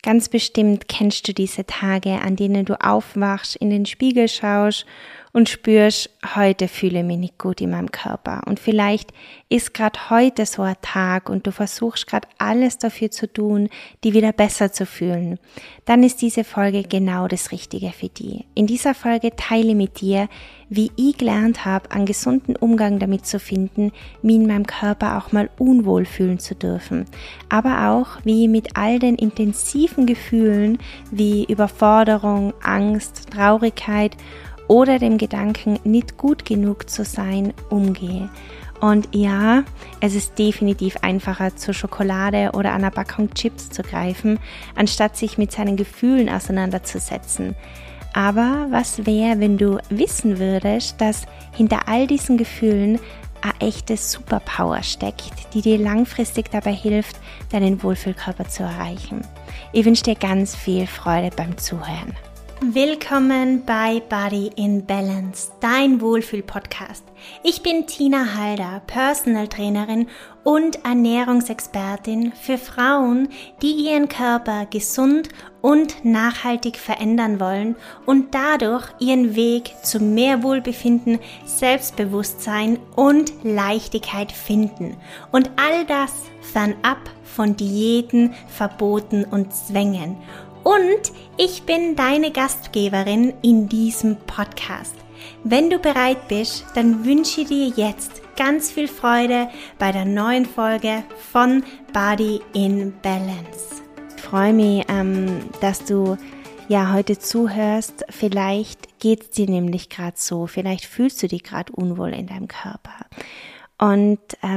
Ganz bestimmt kennst du diese Tage, an denen du aufwachst, in den Spiegel schaust und spürst, heute fühle ich mich nicht gut in meinem Körper. Und vielleicht ist gerade heute so ein Tag und du versuchst gerade alles dafür zu tun, dich wieder besser zu fühlen. Dann ist diese Folge genau das Richtige für dich. In dieser Folge teile mit dir, wie ich gelernt habe, einen gesunden Umgang damit zu finden, mich in meinem Körper auch mal unwohl fühlen zu dürfen. Aber auch, wie ich mit all den intensiven Gefühlen wie Überforderung, Angst, Traurigkeit oder dem Gedanken, nicht gut genug zu sein, umgehe. Und ja, es ist definitiv einfacher, zur Schokolade oder einer Packung Chips zu greifen, anstatt sich mit seinen Gefühlen auseinanderzusetzen. Aber was wäre, wenn du wissen würdest, dass hinter all diesen Gefühlen eine echte Superpower steckt, die dir langfristig dabei hilft, deinen Wohlfühlkörper zu erreichen? Ich wünsche dir ganz viel Freude beim Zuhören. Willkommen bei Body in Balance, dein Wohlfühl-Podcast. Ich bin Tina Halder, Personal Trainerin und Ernährungsexpertin für Frauen, die ihren Körper gesund und nachhaltig verändern wollen und dadurch ihren Weg zu mehr Wohlbefinden, Selbstbewusstsein und Leichtigkeit finden. Und all das fernab von Diäten, Verboten und Zwängen. Und ich bin deine Gastgeberin in diesem Podcast. Wenn du bereit bist, dann wünsche ich dir jetzt ganz viel Freude bei der neuen Folge von Body in Balance. Ich freue mich, dass du heute zuhörst. Vielleicht geht es dir nämlich gerade so, vielleicht fühlst du dich gerade unwohl in deinem Körper. Und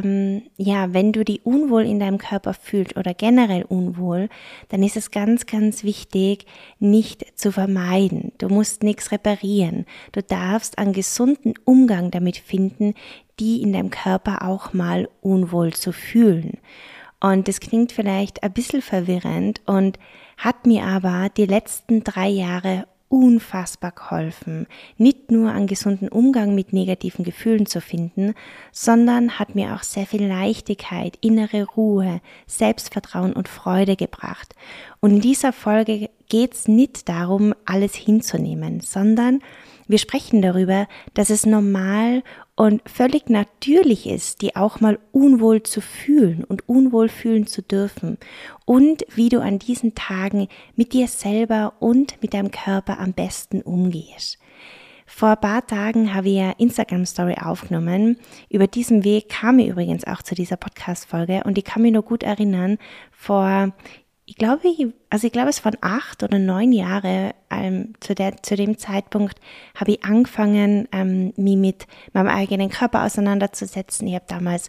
wenn du dich unwohl in deinem Körper fühlst oder generell unwohl, dann ist es ganz, ganz wichtig, nicht zu vermeiden. Du musst nichts reparieren. Du darfst einen gesunden Umgang damit finden, die in deinem Körper auch mal unwohl zu fühlen. Und das klingt vielleicht ein bisschen verwirrend und hat mir aber die letzten 3 Jahre unfassbar geholfen, nicht nur einen gesunden Umgang mit negativen Gefühlen zu finden, sondern hat mir auch sehr viel Leichtigkeit, innere Ruhe, Selbstvertrauen und Freude gebracht. Und in dieser Folge geht es nicht darum, alles hinzunehmen, sondern wir sprechen darüber, dass es normal und völlig natürlich ist, die auch mal unwohl zu fühlen und unwohl fühlen zu dürfen und wie du an diesen Tagen mit dir selber und mit deinem Körper am besten umgehst. Vor ein paar Tagen habe ich eine Instagram-Story aufgenommen. Über diesen Weg kam ich übrigens auch zu dieser Podcast-Folge und ich kann mich noch gut erinnern, ich glaube, es waren 8 oder 9 Jahre, zu dem Zeitpunkt habe ich angefangen, mich mit meinem eigenen Körper auseinanderzusetzen. Ich habe damals,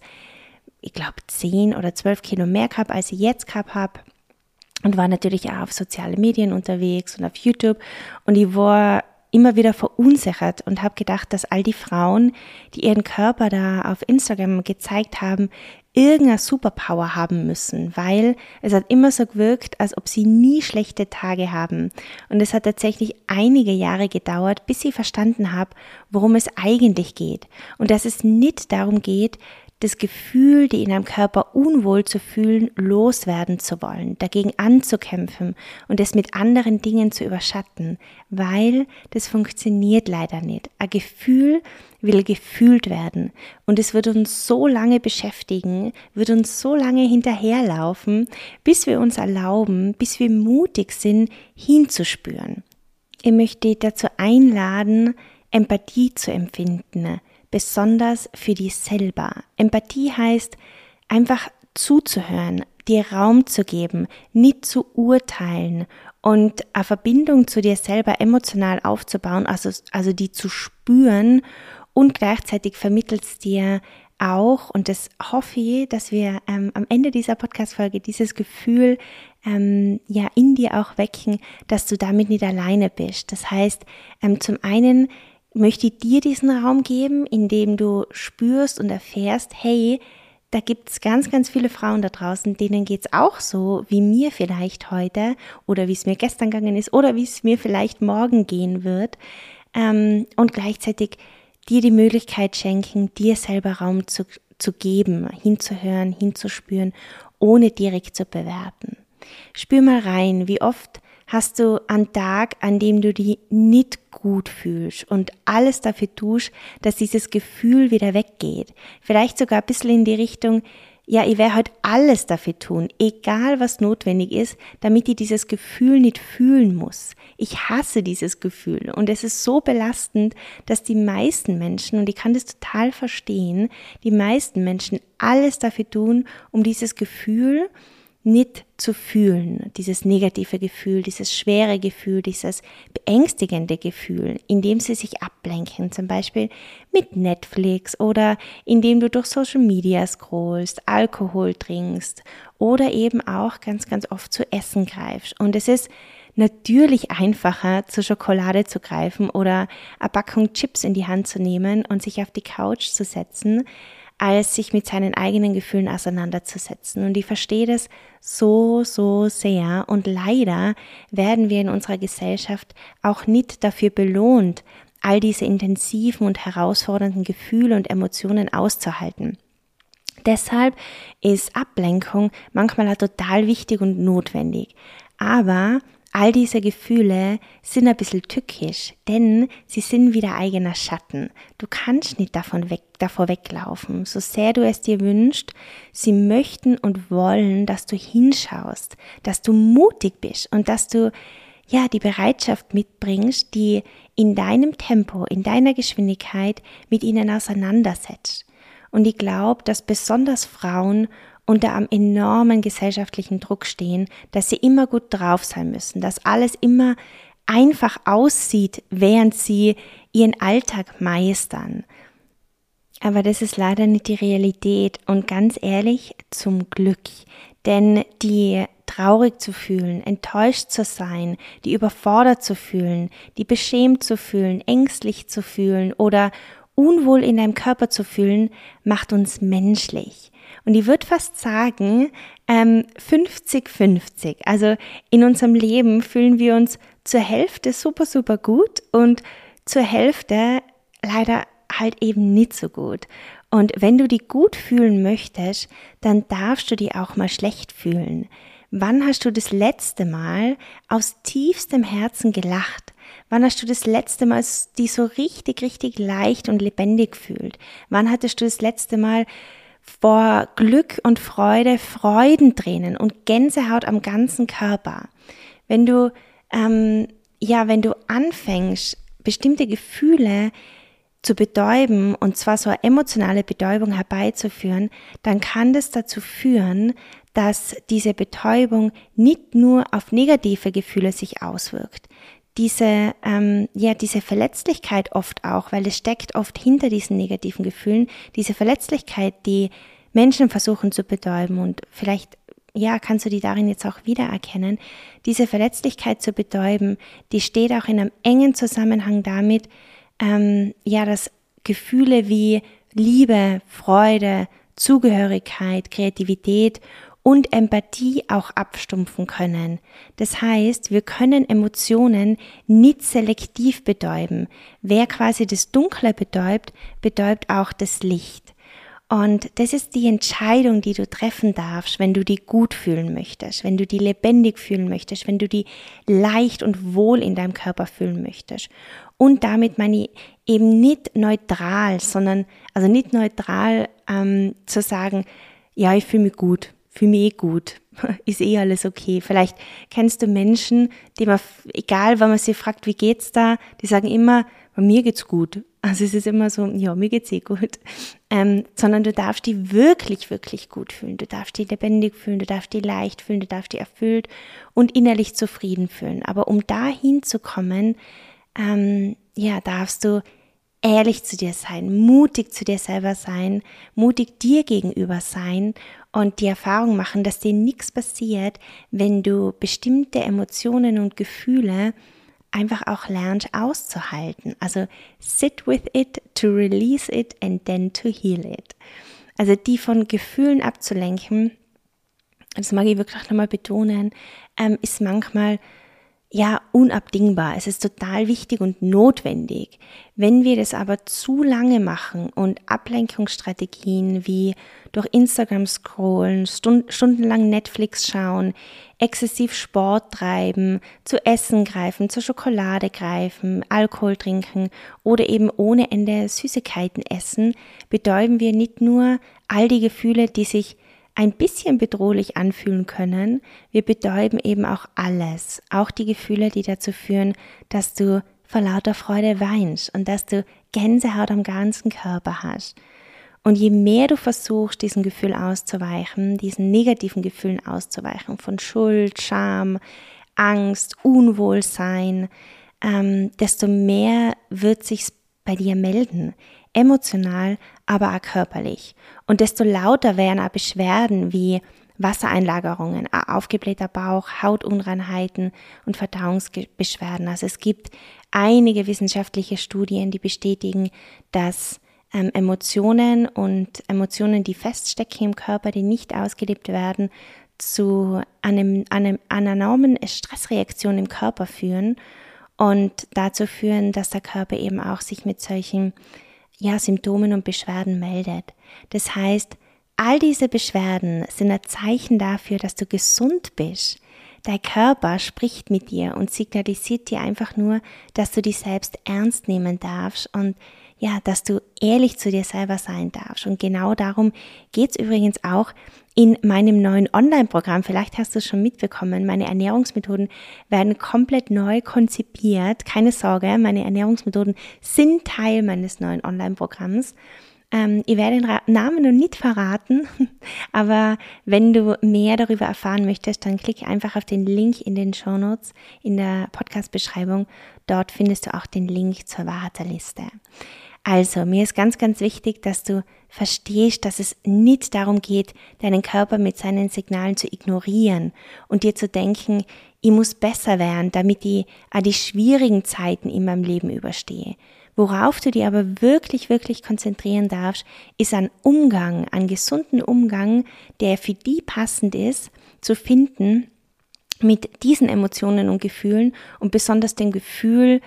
10 oder 12 Kilo mehr gehabt, als ich jetzt gehabt habe und war natürlich auch auf sozialen Medien unterwegs und auf YouTube und ich war immer wieder verunsichert und habe gedacht, dass all die Frauen, die ihren Körper da auf Instagram gezeigt haben, irgendeine Superpower haben müssen, weil es hat immer so gewirkt, als ob sie nie schlechte Tage haben. Und es hat tatsächlich einige Jahre gedauert, bis ich verstanden habe, worum es eigentlich geht. Und dass es nicht darum geht, das Gefühl, die in einem Körper unwohl zu fühlen, loswerden zu wollen, dagegen anzukämpfen und es mit anderen Dingen zu überschatten, weil das funktioniert leider nicht. Ein Gefühl will gefühlt werden und es wird uns so lange beschäftigen, wird uns so lange hinterherlaufen, bis wir uns erlauben, bis wir mutig sind, hinzuspüren. Ich möchte dich dazu einladen, Empathie zu empfinden, besonders für dich selber. Empathie heißt, einfach zuzuhören, dir Raum zu geben, nicht zu urteilen und eine Verbindung zu dir selber emotional aufzubauen, also die zu spüren und gleichzeitig vermittelt es dir auch, und das hoffe ich, dass wir am Ende dieser Podcast-Folge dieses Gefühl in dir auch wecken, dass du damit nicht alleine bist. Das heißt, zum einen möchte ich dir diesen Raum geben, in dem du spürst und erfährst, hey, da gibt es ganz, ganz viele Frauen da draußen, denen geht es auch so, wie mir vielleicht heute oder wie es mir gestern gegangen ist oder wie es mir vielleicht morgen gehen wird, und gleichzeitig dir die Möglichkeit schenken, dir selber Raum zu geben, hinzuhören, hinzuspüren, ohne direkt zu bewerten. Spür mal rein, wie oft hast du einen Tag, an dem du dich nicht gut fühlst und alles dafür tust, dass dieses Gefühl wieder weggeht. Vielleicht sogar ein bisschen in die Richtung, ja, ich werde heute alles dafür tun, egal was notwendig ist, damit ich dieses Gefühl nicht fühlen muss. Ich hasse dieses Gefühl und es ist so belastend, dass die meisten Menschen, und ich kann das total verstehen, die meisten Menschen alles dafür tun, um dieses Gefühl nicht zu fühlen, dieses negative Gefühl, dieses schwere Gefühl, dieses beängstigende Gefühl, indem sie sich ablenken, zum Beispiel mit Netflix oder indem du durch Social Media scrollst, Alkohol trinkst oder eben auch ganz, ganz oft zu Essen greifst. Und es ist natürlich einfacher, zur Schokolade zu greifen oder eine Packung Chips in die Hand zu nehmen und sich auf die Couch zu setzen, als sich mit seinen eigenen Gefühlen auseinanderzusetzen. Und ich verstehe das so, so sehr. Und leider werden wir in unserer Gesellschaft auch nicht dafür belohnt, all diese intensiven und herausfordernden Gefühle und Emotionen auszuhalten. Deshalb ist Ablenkung manchmal auch total wichtig und notwendig. Aber all diese Gefühle sind ein bisschen tückisch, denn sie sind wie der eigener Schatten. Du kannst nicht davor weglaufen, so sehr du es dir wünschst. Sie möchten und wollen, dass du hinschaust, dass du mutig bist und dass du die Bereitschaft mitbringst, die in deinem Tempo, in deiner Geschwindigkeit mit ihnen auseinandersetzt. Und ich glaube, dass besonders Frauen unter einem enormen gesellschaftlichen Druck stehen, dass sie immer gut drauf sein müssen, dass alles immer einfach aussieht, während sie ihren Alltag meistern. Aber das ist leider nicht die Realität und ganz ehrlich, zum Glück. Denn die traurig zu fühlen, enttäuscht zu sein, die überfordert zu fühlen, die beschämt zu fühlen, ängstlich zu fühlen oder unwohl in deinem Körper zu fühlen, macht uns menschlich. Und ich würde fast sagen, 50-50. Also in unserem Leben fühlen wir uns zur Hälfte super, super gut und zur Hälfte leider halt eben nicht so gut. Und wenn du dich gut fühlen möchtest, dann darfst du dich auch mal schlecht fühlen. Wann hast du das letzte Mal aus tiefstem Herzen gelacht? Wann hast du das letzte Mal dich so richtig, richtig leicht und lebendig fühlt? Wann hattest du das letzte Mal vor Glück und Freude Freudentränen und Gänsehaut am ganzen Körper? Wenn du anfängst, bestimmte Gefühle zu betäuben, und zwar so eine emotionale Betäubung herbeizuführen, dann kann das dazu führen, dass diese Betäubung nicht nur auf negative Gefühle sich auswirkt. Diese Verletzlichkeit oft auch, weil es steckt oft hinter diesen negativen Gefühlen, diese Verletzlichkeit, die Menschen versuchen zu betäuben, und vielleicht kannst du die darin jetzt auch wiedererkennen, diese Verletzlichkeit zu betäuben, die steht auch in einem engen Zusammenhang damit, dass Gefühle wie Liebe, Freude, Zugehörigkeit, Kreativität und Empathie auch abstumpfen können. Das heißt, wir können Emotionen nicht selektiv betäuben. Wer quasi das Dunkle betäubt, betäubt auch das Licht. Und das ist die Entscheidung, die du treffen darfst, wenn du dich gut fühlen möchtest, wenn du dich lebendig fühlen möchtest, wenn du dich leicht und wohl in deinem Körper fühlen möchtest. Und damit meine ich eben nicht neutral, also nicht neutral zu sagen, ja, ich fühle mich gut, fühle mich gut, ist alles okay. Vielleicht kennst du Menschen, die egal, wenn man sie fragt, wie geht's da, die sagen immer, bei mir geht's gut. Also es ist immer so, ja, mir geht's gut. Sondern du darfst dich wirklich, wirklich gut fühlen. Du darfst dich lebendig fühlen, du darfst dich leicht fühlen, du darfst dich erfüllt und innerlich zufrieden fühlen. Aber um dahin zu kommen, darfst du ehrlich zu dir sein, mutig zu dir selber sein, mutig dir gegenüber sein und die Erfahrung machen, dass dir nichts passiert, wenn du bestimmte Emotionen und Gefühle einfach auch lernst auszuhalten. Also sit with it, to release it and then to heal it. Also die von Gefühlen abzulenken, das mag ich wirklich nochmal betonen, ist manchmal unabdingbar. Es ist total wichtig und notwendig. Wenn wir das aber zu lange machen und Ablenkungsstrategien wie durch Instagram scrollen, stundenlang Netflix schauen, exzessiv Sport treiben, zu Essen greifen, zur Schokolade greifen, Alkohol trinken oder eben ohne Ende Süßigkeiten essen, betäuben wir nicht nur all die Gefühle, die sich ein bisschen bedrohlich anfühlen können, wir betäuben eben auch alles, auch die Gefühle, die dazu führen, dass du vor lauter Freude weinst und dass du Gänsehaut am ganzen Körper hast. Und je mehr du versuchst, diesem Gefühl auszuweichen, diesen negativen Gefühlen auszuweichen, von Schuld, Scham, Angst, Unwohlsein, desto mehr wird sich's bei dir melden, emotional, aber auch körperlich. Und desto lauter werden auch Beschwerden wie Wassereinlagerungen, aufgeblähter Bauch, Hautunreinheiten und Verdauungsbeschwerden. Also es gibt einige wissenschaftliche Studien, die bestätigen, dass Emotionen, die feststecken im Körper, die nicht ausgelebt werden, zu einer enormen Stressreaktion im Körper führen und dazu führen, dass der Körper eben auch sich mit solchen Symptomen und Beschwerden meldet. Das heißt, all diese Beschwerden sind ein Zeichen dafür, dass du gesund bist. Dein Körper spricht mit dir und signalisiert dir einfach nur, dass du dich selbst ernst nehmen darfst und dass du ehrlich zu dir selber sein darfst. Und genau darum geht's übrigens auch in meinem neuen Online-Programm. Vielleicht hast du es schon mitbekommen, meine Ernährungsmethoden werden komplett neu konzipiert. Keine Sorge, meine Ernährungsmethoden sind Teil meines neuen Online-Programms. Ich werde den Namen noch nicht verraten, aber wenn du mehr darüber erfahren möchtest, dann klicke einfach auf den Link in den Shownotes, in der Podcast-Beschreibung. Dort findest du auch den Link zur Warteliste. Also, mir ist ganz, ganz wichtig, dass du verstehst, dass es nicht darum geht, deinen Körper mit seinen Signalen zu ignorieren und dir zu denken, ich muss besser werden, damit ich auch die schwierigen Zeiten in meinem Leben überstehe. Worauf du dir aber wirklich, wirklich konzentrieren darfst, ist ein Umgang, einen gesunden Umgang, der für die passend ist, zu finden mit diesen Emotionen und Gefühlen und besonders dem Gefühl,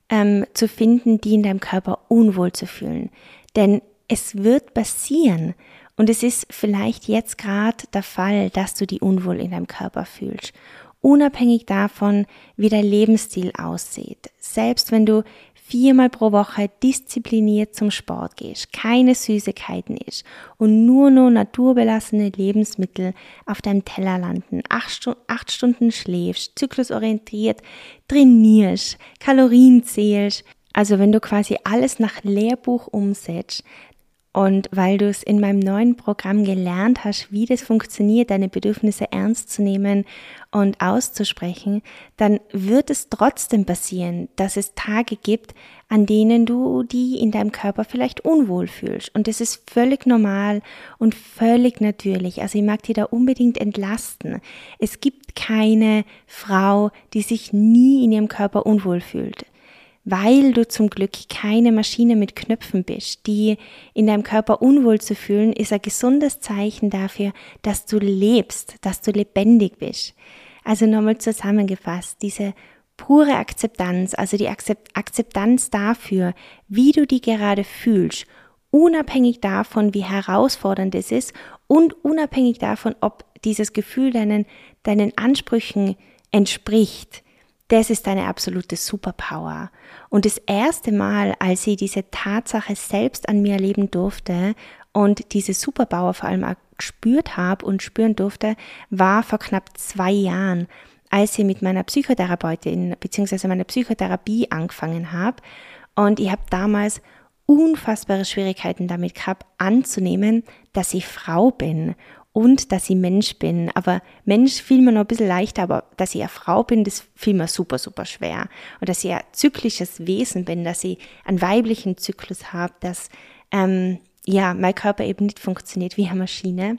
zu finden, die in deinem Körper unwohl zu fühlen. Denn es wird passieren und es ist vielleicht jetzt gerade der Fall, dass du die unwohl in deinem Körper fühlst. Unabhängig davon, wie dein Lebensstil aussieht. Selbst wenn du 4-mal pro Woche diszipliniert zum Sport gehst, keine Süßigkeiten isst und nur noch naturbelassene Lebensmittel auf deinem Teller landen, 8 Stunden schläfst, zyklusorientiert trainierst, Kalorien zählst, also wenn du quasi alles nach Lehrbuch umsetzt, und weil du es in meinem neuen Programm gelernt hast, wie das funktioniert, deine Bedürfnisse ernst zu nehmen und auszusprechen, dann wird es trotzdem passieren, dass es Tage gibt, an denen du die in deinem Körper vielleicht unwohl fühlst. Und das ist völlig normal und völlig natürlich. Also ich mag dich da unbedingt entlasten. Es gibt keine Frau, die sich nie in ihrem Körper unwohl fühlt. Weil du zum Glück keine Maschine mit Knöpfen bist, die in deinem Körper unwohl zu fühlen, ist ein gesundes Zeichen dafür, dass du lebst, dass du lebendig bist. Also nochmal zusammengefasst, diese pure Akzeptanz, also die Akzeptanz dafür, wie du dich gerade fühlst, unabhängig davon, wie herausfordernd es ist und unabhängig davon, ob dieses Gefühl deinen Ansprüchen entspricht. Das ist deine absolute Superpower. Und das erste Mal, als ich diese Tatsache selbst an mir erleben durfte und diese Superpower vor allem auch gespürt habe und spüren durfte, war vor knapp 2 Jahren, als ich mit meiner Psychotherapeutin bzw. meiner Psychotherapie angefangen habe. Und ich habe damals unfassbare Schwierigkeiten damit gehabt, anzunehmen, dass ich Frau bin und dass ich Mensch bin. Aber Mensch fiel mir noch ein bisschen leichter, aber dass ich eine Frau bin, das fiel mir super, super schwer. Und dass ich ein zyklisches Wesen bin, dass ich einen weiblichen Zyklus habe, dass mein Körper eben nicht funktioniert wie eine Maschine.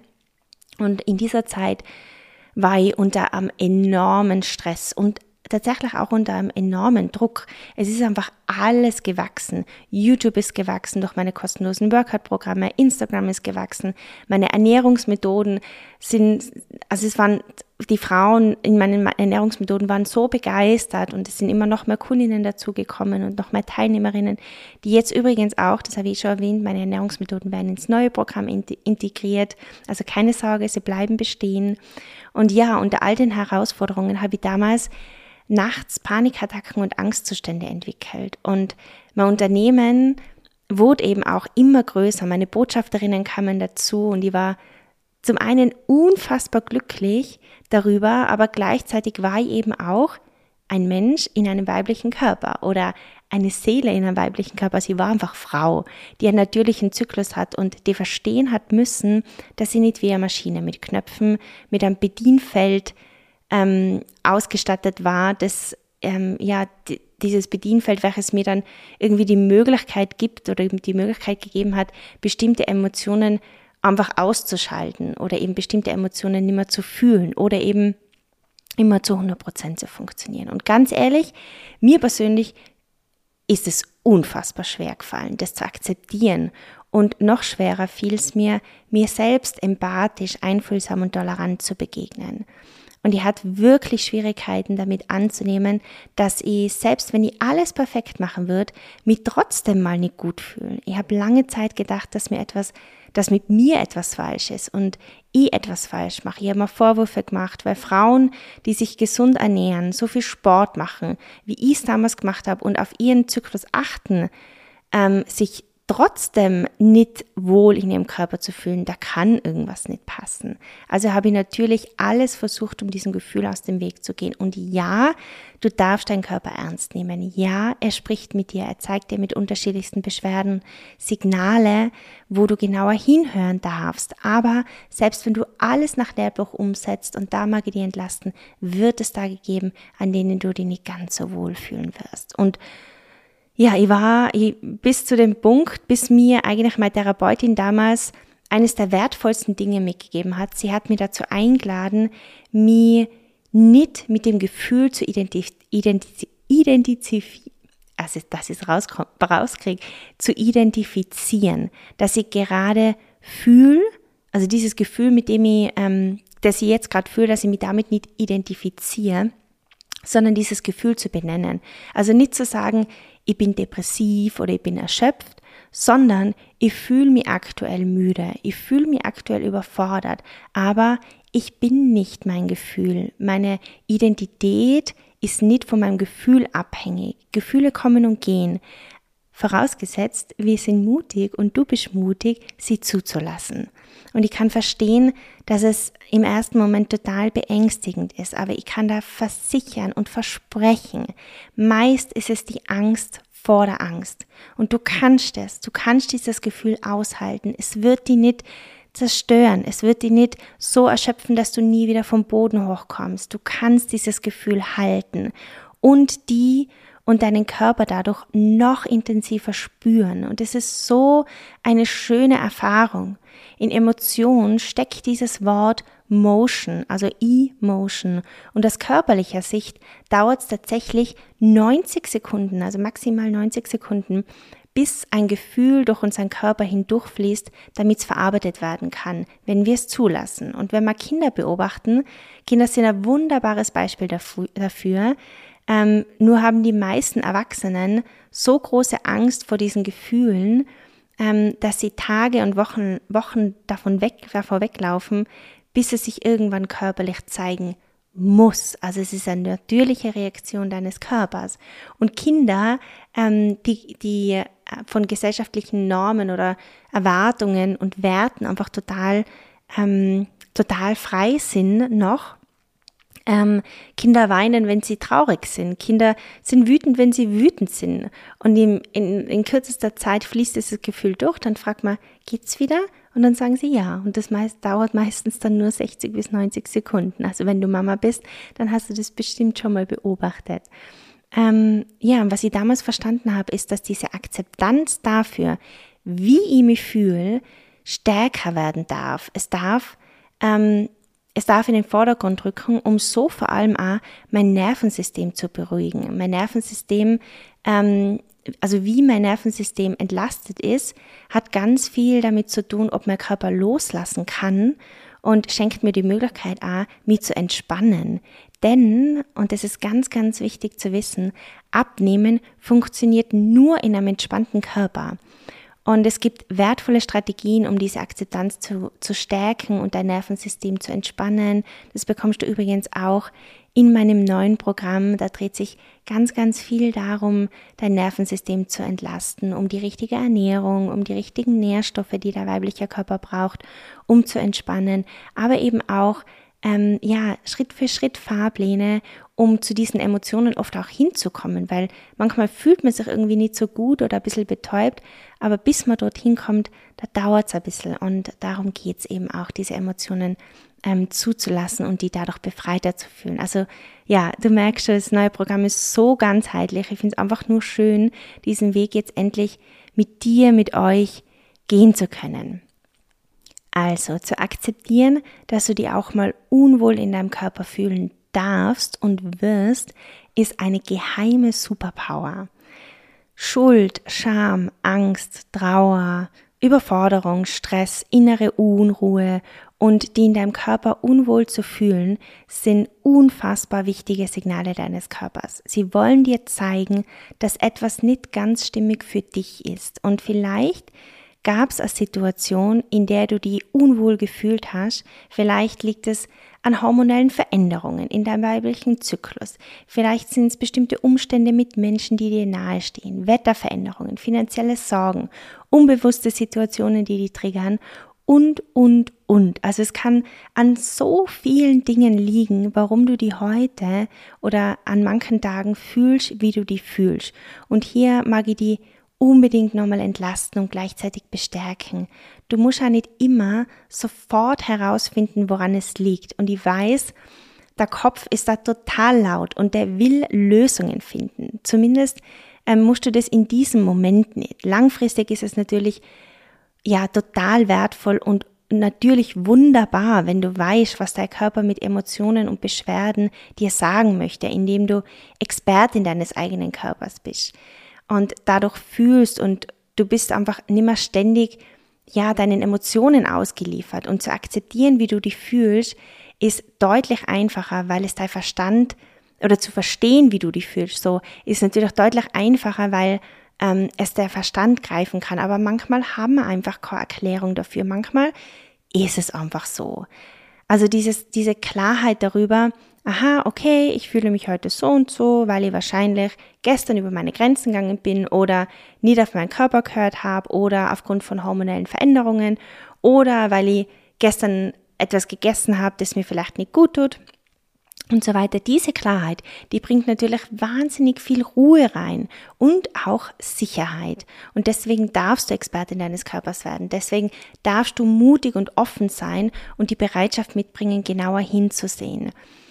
Und in dieser Zeit war ich unter einem enormen Stress und tatsächlich auch unter einem enormen Druck. Es ist einfach alles gewachsen. YouTube ist gewachsen durch meine kostenlosen Workout-Programme, Instagram ist gewachsen, meine Ernährungsmethoden es waren die Frauen in meinen Ernährungsmethoden waren so begeistert und es sind immer noch mehr Kundinnen dazugekommen und noch mehr Teilnehmerinnen, die jetzt übrigens auch, das habe ich schon erwähnt, meine Ernährungsmethoden werden ins neue Programm integriert. Also keine Sorge, sie bleiben bestehen. Und ja, unter all den Herausforderungen habe ich damals nachts Panikattacken und Angstzustände entwickelt. Und mein Unternehmen wurde eben auch immer größer. Meine Botschafterinnen kamen dazu und ich war zum einen unfassbar glücklich darüber, aber gleichzeitig war ich eben auch ein Mensch in einem weiblichen Körper oder eine Seele in einem weiblichen Körper. Sie war einfach Frau, die einen natürlichen Zyklus hat und die verstehen hat müssen, dass sie nicht wie eine Maschine mit Knöpfen, mit einem Bedienfeld ausgestattet war, das dieses Bedienfeld, welches mir dann irgendwie die Möglichkeit gibt oder eben die Möglichkeit gegeben hat, bestimmte Emotionen einfach auszuschalten oder eben bestimmte Emotionen nicht mehr zu fühlen oder eben immer zu 100% zu funktionieren. Und ganz ehrlich, mir persönlich ist es unfassbar schwer gefallen, das zu akzeptieren. Und noch schwerer fiel es mir selbst empathisch, einfühlsam und tolerant zu begegnen. Und ich hatte wirklich Schwierigkeiten damit anzunehmen, dass ich, selbst wenn ich alles perfekt machen würde, mich trotzdem mal nicht gut fühle. Ich habe lange Zeit gedacht, dass mit mir etwas falsch ist und ich etwas falsch mache. Ich habe mir Vorwürfe gemacht, weil Frauen, die sich gesund ernähren, so viel Sport machen, wie ich es damals gemacht habe und auf ihren Zyklus achten, sich trotzdem nicht wohl in ihrem Körper zu fühlen, da kann irgendwas nicht passen. Also habe ich natürlich alles versucht, um diesem Gefühl aus dem Weg zu gehen. Und ja, du darfst deinen Körper ernst nehmen. Ja, er spricht mit dir, er zeigt dir mit unterschiedlichsten Beschwerden Signale, wo du genauer hinhören darfst. Aber selbst wenn du alles nach Lehrbuch umsetzt und da mag ich dir entlasten, wird es Tage geben, an denen du dich nicht ganz so wohl fühlen wirst. Und ja, ich bis zu dem Punkt, bis mir eigentlich meine Therapeutin damals eines der wertvollsten Dinge mitgegeben hat. Sie hat mir dazu eingeladen, mich nicht mit dem Gefühl zu identifizieren, dass ich gerade fühle, also dieses Gefühl, mit dem das ich jetzt gerade fühle, dass ich mich damit nicht identifiziere, sondern dieses Gefühl zu benennen. Also nicht zu sagen, ich bin depressiv oder ich bin erschöpft, sondern ich fühle mich aktuell müde, ich fühle mich aktuell überfordert, aber ich bin nicht mein Gefühl. Meine Identität ist nicht von meinem Gefühl abhängig. Gefühle kommen und gehen. Vorausgesetzt, wir sind mutig und du bist mutig, sie zuzulassen. Und ich kann verstehen, dass es im ersten Moment total beängstigend ist, aber ich kann da versichern und versprechen, meist ist es die Angst vor der Angst. Und du kannst dieses Gefühl aushalten. Es wird dich nicht zerstören, es wird dich nicht so erschöpfen, dass du nie wieder vom Boden hochkommst. Du kannst dieses Gefühl halten und deinen Körper dadurch noch intensiver spüren. Und es ist so eine schöne Erfahrung. In Emotion steckt dieses Wort Motion, also E-Motion. Und aus körperlicher Sicht dauert es tatsächlich 90 Sekunden, also maximal 90 Sekunden, bis ein Gefühl durch unseren Körper hindurchfließt, damit es verarbeitet werden kann, wenn wir es zulassen. Und wenn wir Kinder beobachten, Kinder sind ein wunderbares Beispiel dafür. Nur haben die meisten Erwachsenen so große Angst vor diesen Gefühlen, dass sie Tage und Wochen davor weglaufen, bis es sich irgendwann körperlich zeigen muss. Also es ist eine natürliche Reaktion deines Körpers. Und Kinder, die von gesellschaftlichen Normen oder Erwartungen und Werten einfach total frei sind noch, Kinder weinen, wenn sie traurig sind. Kinder sind wütend, wenn sie wütend sind. Und in kürzester Zeit fließt dieses Gefühl durch. Dann fragt man, geht's wieder? Und dann sagen sie ja. Und das dauert meistens dann nur 60 bis 90 Sekunden. Also wenn du Mama bist, dann hast du das bestimmt schon mal beobachtet. Und was ich damals verstanden habe, ist, dass diese Akzeptanz dafür, wie ich mich fühle, stärker werden darf. Es darf in den Vordergrund rücken, um so vor allem auch mein Nervensystem zu beruhigen. Mein Nervensystem, wie mein Nervensystem entlastet ist, hat ganz viel damit zu tun, ob mein Körper loslassen kann und schenkt mir die Möglichkeit auch, mich zu entspannen. Denn, und das ist ganz, ganz wichtig zu wissen, Abnehmen funktioniert nur in einem entspannten Körper. Und es gibt wertvolle Strategien, um diese Akzeptanz zu stärken und dein Nervensystem zu entspannen. Das bekommst du übrigens auch in meinem neuen Programm. Da dreht sich ganz, ganz viel darum, dein Nervensystem zu entlasten, um die richtige Ernährung, um die richtigen Nährstoffe, die der weibliche Körper braucht, um zu entspannen, aber eben auch Schritt für Schritt Fahrpläne, um zu diesen Emotionen oft auch hinzukommen, weil manchmal fühlt man sich irgendwie nicht so gut oder ein bisschen betäubt, aber bis man dorthin kommt, da dauert es ein bisschen und darum geht es eben auch, diese Emotionen zuzulassen und die dadurch befreiter zu fühlen. Also ja, du merkst schon, das neue Programm ist so ganzheitlich. Ich finde es einfach nur schön, diesen Weg jetzt endlich mit dir, mit euch gehen zu können. Also zu akzeptieren, dass du dich auch mal unwohl in deinem Körper fühlen darfst und wirst, ist eine geheime Superpower. Schuld, Scham, Angst, Trauer, Überforderung, Stress, innere Unruhe und die in deinem Körper unwohl zu fühlen, sind unfassbar wichtige Signale deines Körpers. Sie wollen dir zeigen, dass etwas nicht ganz stimmig für dich ist und vielleicht gab es eine Situation, in der du dich unwohl gefühlt hast. Vielleicht liegt es an hormonellen Veränderungen in deinem weiblichen Zyklus. Vielleicht sind es bestimmte Umstände mit Menschen, die dir nahestehen, Wetterveränderungen, finanzielle Sorgen, unbewusste Situationen, die dich triggern und. Also es kann an so vielen Dingen liegen, warum du die heute oder an manchen Tagen fühlst, wie du die fühlst. Und hier mag ich die unbedingt nochmal entlasten und gleichzeitig bestärken. Du musst ja nicht immer sofort herausfinden, woran es liegt. Und ich weiß, der Kopf ist da total laut und der will Lösungen finden. Zumindest musst du das in diesem Moment nicht. Langfristig ist es natürlich total wertvoll und natürlich wunderbar, wenn du weißt, was dein Körper mit Emotionen und Beschwerden dir sagen möchte, indem du Expertin deines eigenen Körpers bist. Und dadurch fühlst und du bist einfach nicht mehr ständig deinen Emotionen ausgeliefert und zu akzeptieren, wie du dich fühlst, ist deutlich einfacher, weil es dein Verstand oder zu verstehen, wie du dich fühlst, so ist natürlich auch deutlich einfacher, weil es der Verstand greifen kann, aber manchmal haben wir einfach keine Erklärung dafür, manchmal ist es einfach so. Also diese Klarheit darüber, aha, okay, ich fühle mich heute so und so, weil ich wahrscheinlich gestern über meine Grenzen gegangen bin oder nicht auf meinen Körper gehört habe oder aufgrund von hormonellen Veränderungen oder weil ich gestern etwas gegessen habe, das mir vielleicht nicht gut tut und so weiter. Diese Klarheit, die bringt natürlich wahnsinnig viel Ruhe rein und auch Sicherheit. Und deswegen darfst du Expertin deines Körpers werden. Deswegen darfst du mutig und offen sein und die Bereitschaft mitbringen, genauer hinzusehen.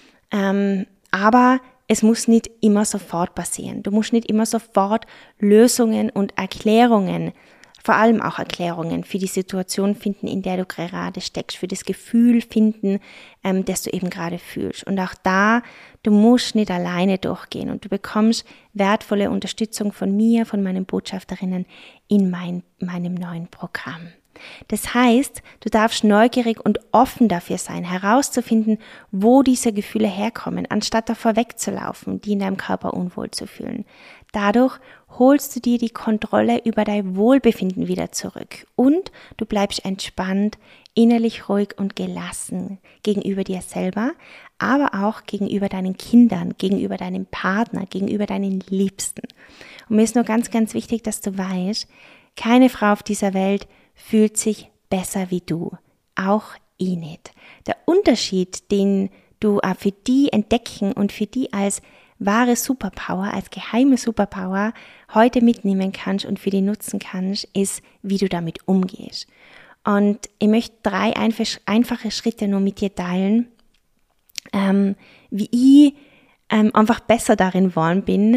Aber es muss nicht immer sofort passieren. Du musst nicht immer sofort Lösungen und Erklärungen, vor allem auch Erklärungen für die Situation finden, in der du gerade steckst, für das Gefühl finden, das du eben gerade fühlst. Und auch da, du musst nicht alleine durchgehen und du bekommst wertvolle Unterstützung von mir, von meinen Botschafterinnen in meinem neuen Programm. Das heißt, du darfst neugierig und offen dafür sein, herauszufinden, wo diese Gefühle herkommen, anstatt davor wegzulaufen, die in deinem Körper unwohl zu fühlen. Dadurch holst du dir die Kontrolle über dein Wohlbefinden wieder zurück und du bleibst entspannt, innerlich ruhig und gelassen gegenüber dir selber, aber auch gegenüber deinen Kindern, gegenüber deinem Partner, gegenüber deinen Liebsten. Und mir ist nur ganz, ganz wichtig, dass du weißt, keine Frau auf dieser Welt fühlt sich besser wie du, auch ich nicht. Der Unterschied, den du für die entdecken und für die als wahre Superpower, als geheime Superpower heute mitnehmen kannst und für die nutzen kannst, ist, wie du damit umgehst. Und ich möchte 3 einfache Schritte nur mit dir teilen, wie ich einfach besser darin geworden bin,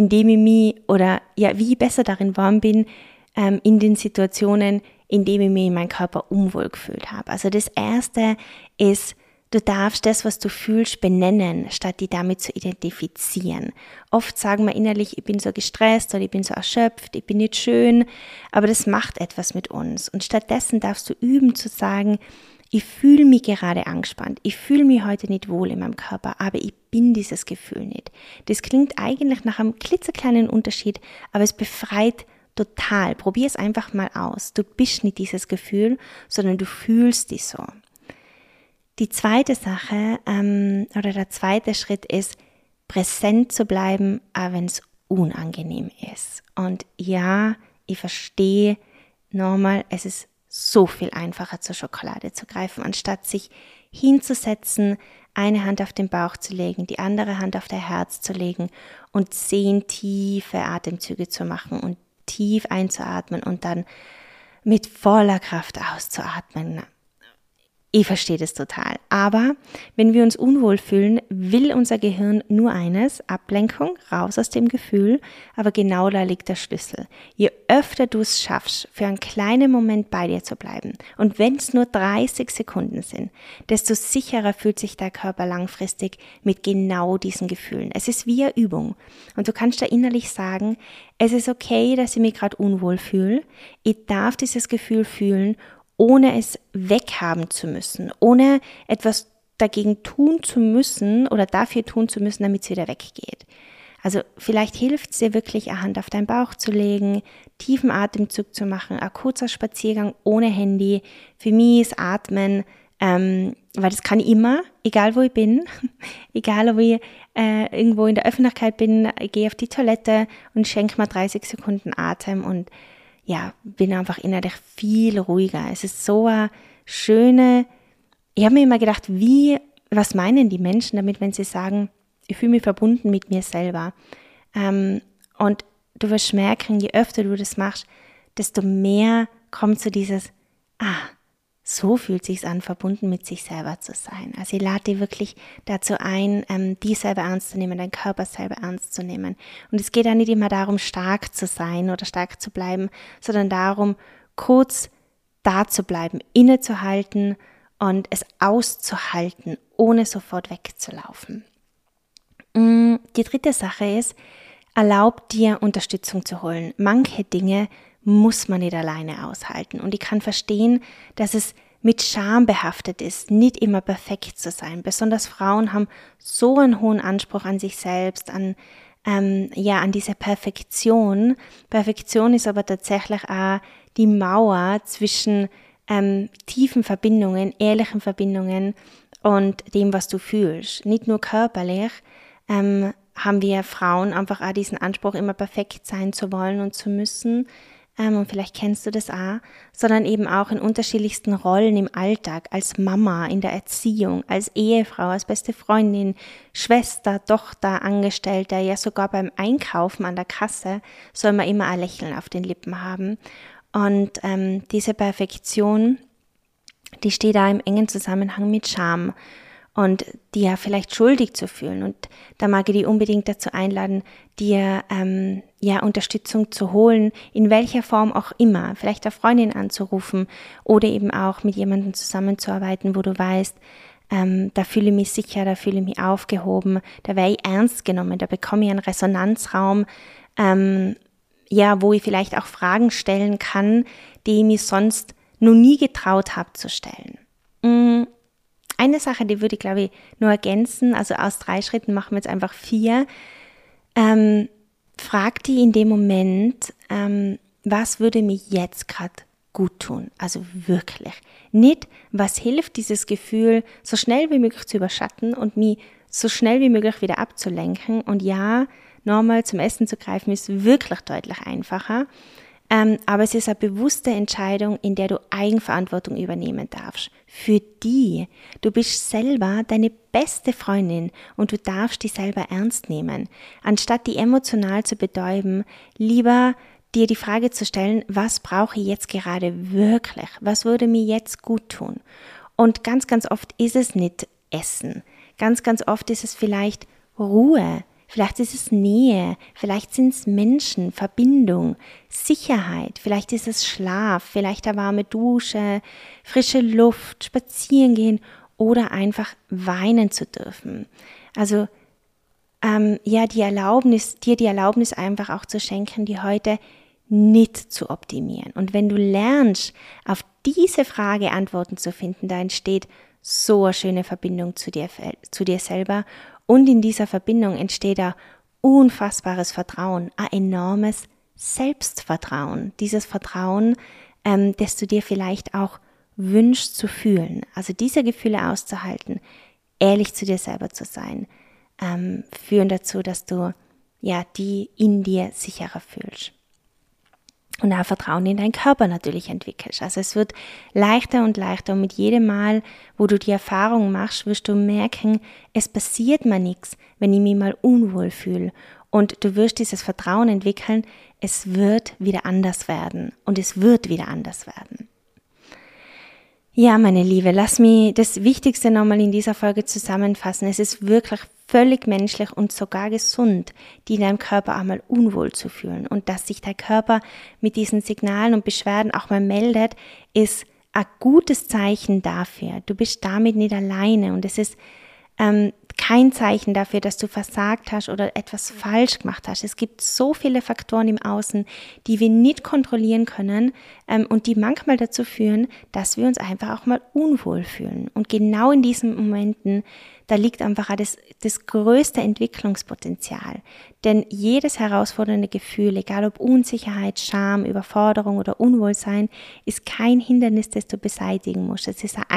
wie ich besser darin geworden bin, in den Situationen, in denen ich mich in meinem Körper unwohl gefühlt habe. Also das Erste ist, du darfst das, was du fühlst, benennen, statt dich damit zu identifizieren. Oft sagen wir innerlich, ich bin so gestresst oder ich bin so erschöpft, ich bin nicht schön, aber das macht etwas mit uns. Und stattdessen darfst du üben zu sagen, Ich fühle mich gerade angespannt, ich fühle mich heute nicht wohl in meinem Körper, aber ich bin dieses Gefühl nicht. Das klingt eigentlich nach einem klitzekleinen Unterschied, aber es befreit total. Probier es einfach mal aus. Du bist nicht dieses Gefühl, sondern du fühlst dich so. Die zweite Sache oder der zweite Schritt ist, präsent zu bleiben, auch wenn es unangenehm ist. Und ja, ich verstehe, nochmal, es ist so viel einfacher zur Schokolade zu greifen, anstatt sich hinzusetzen, eine Hand auf den Bauch zu legen, die andere Hand auf dein Herz zu legen und 10 tiefe Atemzüge zu machen und tief einzuatmen und dann mit voller Kraft auszuatmen. Ich verstehe das total. Aber wenn wir uns unwohl fühlen, will unser Gehirn nur eines, Ablenkung, raus aus dem Gefühl. Aber genau da liegt der Schlüssel. Je öfter du es schaffst, für einen kleinen Moment bei dir zu bleiben, und wenn es nur 30 Sekunden sind, desto sicherer fühlt sich der Körper langfristig mit genau diesen Gefühlen. Es ist wie eine Übung. Und du kannst da innerlich sagen, es ist okay, dass ich mich gerade unwohl fühle. Ich darf dieses Gefühl fühlen, ohne es weghaben zu müssen, ohne etwas dagegen tun zu müssen oder dafür tun zu müssen, damit es wieder weggeht. Also vielleicht hilft es dir wirklich, eine Hand auf deinen Bauch zu legen, tiefen Atemzug zu machen, ein kurzer Spaziergang ohne Handy. Für mich ist Atmen, weil das kann ich immer, egal wo ich bin, egal ob ich irgendwo in der Öffentlichkeit bin, ich gehe auf die Toilette und schenke mir 30 Sekunden Atem und ja, bin einfach innerlich viel ruhiger. Es ist so eine schöne, ich habe mir immer gedacht, was meinen die Menschen damit, wenn sie sagen, ich fühle mich verbunden mit mir selber. Und du wirst merken, je öfter du das machst, desto mehr kommt so dieses, so fühlt es sich an, verbunden mit sich selber zu sein. Also ich lade dich wirklich dazu ein, dich selber ernst zu nehmen, deinen Körper selber ernst zu nehmen. Und es geht ja nicht immer darum, stark zu sein oder stark zu bleiben, sondern darum, kurz da zu bleiben, innezuhalten und es auszuhalten, ohne sofort wegzulaufen. Die dritte Sache ist, erlaub dir Unterstützung zu holen. Manche Dinge muss man nicht alleine aushalten. Und ich kann verstehen, dass es mit Scham behaftet ist, nicht immer perfekt zu sein. Besonders Frauen haben so einen hohen Anspruch an sich selbst, an diese Perfektion. Perfektion ist aber tatsächlich auch die Mauer zwischen tiefen Verbindungen, ehrlichen Verbindungen und dem, was du fühlst. Nicht nur körperlich haben wir Frauen einfach auch diesen Anspruch, immer perfekt sein zu wollen und zu müssen. Und vielleicht kennst du das auch, sondern eben auch in unterschiedlichsten Rollen im Alltag, als Mama, in der Erziehung, als Ehefrau, als beste Freundin, Schwester, Tochter, Angestellter, ja sogar beim Einkaufen an der Kasse soll man immer ein Lächeln auf den Lippen haben. Und diese Perfektion, die steht da im engen Zusammenhang mit Scham und dir vielleicht schuldig zu fühlen. Und da mag ich dich unbedingt dazu einladen, dir Unterstützung zu holen, in welcher Form auch immer, vielleicht eine Freundin anzurufen oder eben auch mit jemandem zusammenzuarbeiten, wo du weißt, da fühle ich mich sicher, da fühle ich mich aufgehoben, da werde ich ernst genommen, da bekomme ich einen Resonanzraum, wo ich vielleicht auch Fragen stellen kann, die ich mir sonst noch nie getraut habe zu stellen. Eine Sache, die würde ich, glaube ich, nur ergänzen, also aus 3 Schritten machen wir jetzt einfach 4. Frag dich in dem Moment, was würde mir jetzt gerade gut tun? Also wirklich. Nicht, was hilft, dieses Gefühl so schnell wie möglich zu überschatten und mich so schnell wie möglich wieder abzulenken. Und ja, nochmal zum Essen zu greifen, ist wirklich deutlich einfacher. Aber es ist eine bewusste Entscheidung, in der du Eigenverantwortung übernehmen darfst. Für die. Du bist selber deine beste Freundin und du darfst dich selber ernst nehmen. Anstatt die emotional zu betäuben, lieber dir die Frage zu stellen, was brauche ich jetzt gerade wirklich? Was würde mir jetzt gut tun? Und ganz, ganz oft ist es nicht Essen. Ganz, ganz oft ist es vielleicht Ruhe. Vielleicht ist es Nähe, vielleicht sind es Menschen, Verbindung, Sicherheit, vielleicht ist es Schlaf, vielleicht eine warme Dusche, frische Luft, spazieren gehen oder einfach weinen zu dürfen. Also dir die Erlaubnis einfach auch zu schenken, die heute nicht zu optimieren. Und wenn du lernst, auf diese Frage Antworten zu finden, da entsteht so eine schöne Verbindung zu dir selber und in dieser Verbindung entsteht ein unfassbares Vertrauen, ein enormes Selbstvertrauen, dieses Vertrauen, das du dir vielleicht auch wünschst zu fühlen, also diese Gefühle auszuhalten, ehrlich zu dir selber zu sein, führen dazu, dass du die in dir sicherer fühlst. Und auch Vertrauen in deinen Körper natürlich entwickelst. Also es wird leichter und leichter und mit jedem Mal, wo du die Erfahrung machst, wirst du merken, es passiert mir nichts, wenn ich mich mal unwohl fühle. Und du wirst dieses Vertrauen entwickeln, es wird wieder anders werden und es wird wieder anders werden. Ja, meine Liebe, lass mich das Wichtigste nochmal in dieser Folge zusammenfassen. Es ist wirklich völlig menschlich und sogar gesund, die in deinem Körper auch mal unwohl zu fühlen. Und dass sich dein Körper mit diesen Signalen und Beschwerden auch mal meldet, ist ein gutes Zeichen dafür. Du bist damit nicht alleine und es ist kein Zeichen dafür, dass du versagt hast oder etwas falsch gemacht hast. Es gibt so viele Faktoren im Außen, die wir nicht kontrollieren können und die manchmal dazu führen, dass wir uns einfach auch mal unwohl fühlen. Und genau in diesen Momenten, da liegt einfach auch das größte Entwicklungspotenzial. Denn jedes herausfordernde Gefühl, egal ob Unsicherheit, Scham, Überforderung oder Unwohlsein, ist kein Hindernis, das du beseitigen musst. Es ist eine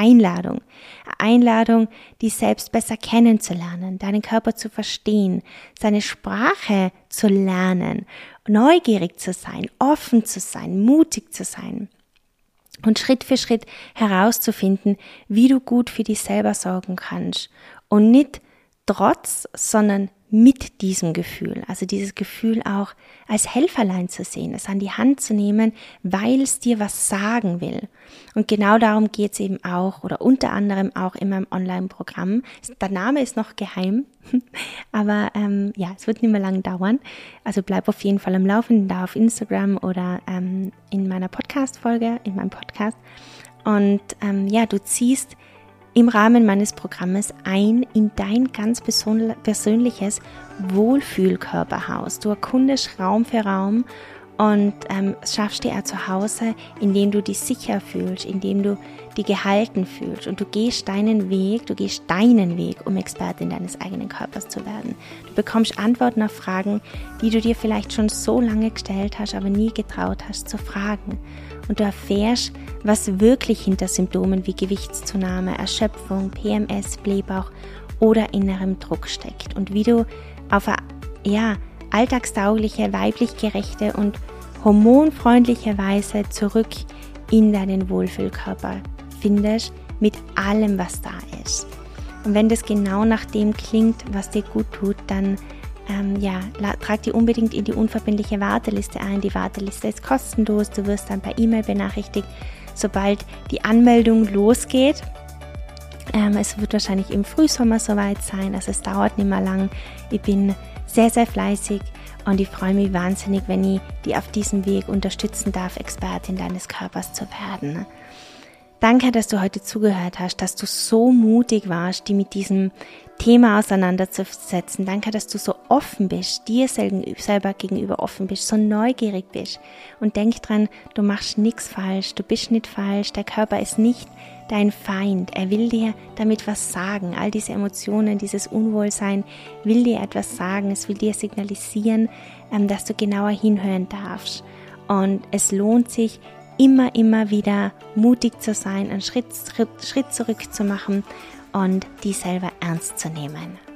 Einladung, dich selbst besser kennenzulernen, deinen Körper zu verstehen, seine Sprache zu lernen, neugierig zu sein, offen zu sein, mutig zu sein. Und Schritt für Schritt herauszufinden, wie du gut für dich selber sorgen kannst. Und nicht trotz, sondern mit diesem Gefühl. Also dieses Gefühl auch als Helferlein zu sehen, es an die Hand zu nehmen, weil es dir was sagen will. Und genau darum geht es eben auch oder unter anderem auch in meinem Online-Programm. Der Name ist noch geheim, aber es wird nicht mehr lange dauern. Also bleib auf jeden Fall am Laufenden da auf Instagram oder in meiner Podcast-Folge, in meinem Podcast. Und du ziehst im Rahmen meines Programmes ein in dein ganz persönliches Wohlfühlkörperhaus. Du erkundest Raum für Raum und schaffst dir ein Zuhause, in dem du dich sicher fühlst, in dem du dich gehalten fühlst und du gehst deinen Weg, um Expertin deines eigenen Körpers zu werden. Du bekommst Antworten auf Fragen, die du dir vielleicht schon so lange gestellt hast, aber nie getraut hast zu fragen. Und du erfährst, was wirklich hinter Symptomen wie Gewichtszunahme, Erschöpfung, PMS, Blähbauch oder innerem Druck steckt und wie du auf eine alltagstaugliche, weiblich gerechte und hormonfreundliche Weise zurück in deinen Wohlfühlkörper findest mit allem, was da ist. Und wenn das genau nach dem klingt, was dir gut tut, dann trag die unbedingt in die unverbindliche Warteliste ein. Die Warteliste ist kostenlos. Du wirst dann per E-Mail benachrichtigt, sobald die Anmeldung losgeht. Es wird wahrscheinlich im Frühsommer soweit sein. Also es dauert nicht mehr lang. Ich bin sehr, sehr fleißig und ich freue mich wahnsinnig, wenn ich dich auf diesem Weg unterstützen darf, Expertin deines Körpers zu werden. Danke, dass du heute zugehört hast, dass du so mutig warst, dich mit diesem Thema auseinanderzusetzen. Danke, dass du so offen bist, dir selber gegenüber offen bist, so neugierig bist. Und denk dran, du machst nichts falsch, du bist nicht falsch, der Körper ist nicht dein Feind. Er will dir damit was sagen. All diese Emotionen, dieses Unwohlsein will dir etwas sagen. Es will dir signalisieren, dass du genauer hinhören darfst. Und es lohnt sich, immer wieder mutig zu sein, einen Schritt zurück zu machen und die selber ernst zu nehmen.